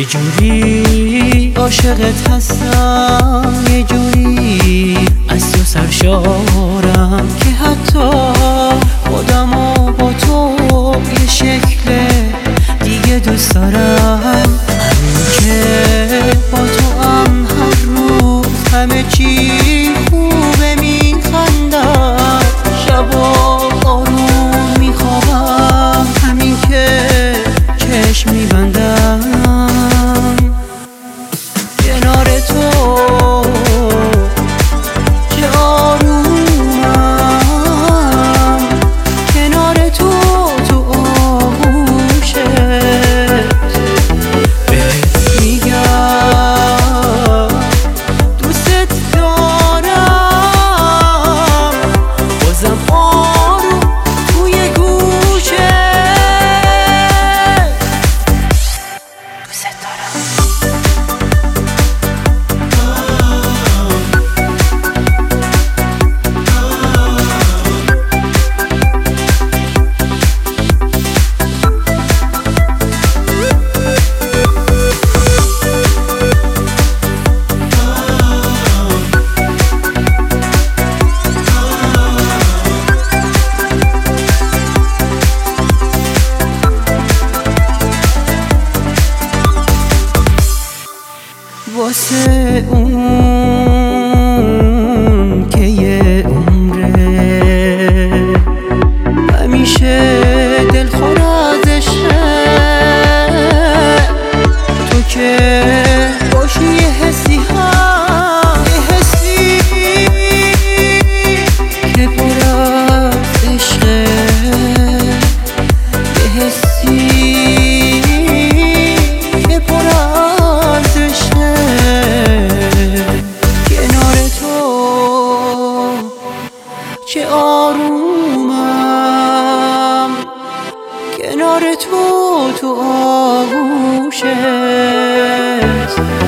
جوری عاشقت هستم، یه جوری از تو سرشارم که حتی خودمو با تو یه شکل دیگه دوست دارم. همین که با تو هم هر روز همه چی خوبه، میخندم شبا آروم میخوابم، همین که چشم میبندم کنار تو چه آرومم، کنار تو تو آغوشت بهت میگم دوست دارم، بازم آروم توی گوشت دوست دارم. واسه اون که یه عمره همیشه دلخور ازشه، تو که باشی یه حسی هم، یه حسی که پر از عشقه، یه حسی که پر از عشقه کنار تو چه آرومم، کنار تو تو آغوشت